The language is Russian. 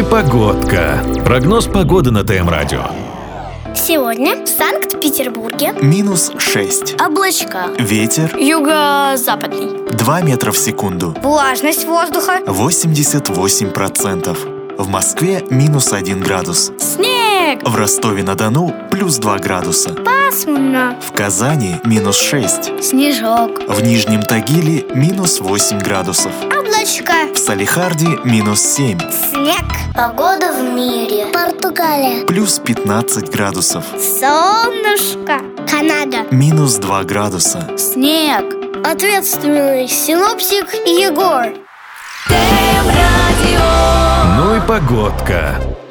погодка. Прогноз погоды на ТМ-радио. Сегодня в Санкт-Петербурге -6. облачка. Ветер Юго-западный. 2 метра в секунду. Влажность воздуха. 88%. В Москве -1 градус. Снег. В Ростове-на-Дону +2 градуса. Пасмурно. В Казани -6. Снежок. В Нижнем Тагиле -8 градусов. Облачко. В Салехарде -7. Снег. Погода в мире. Португалия. +15 градусов. Солнышко. Канада. -2 градуса. Снег. Ответственный синоптик Егор. Ну и погодка.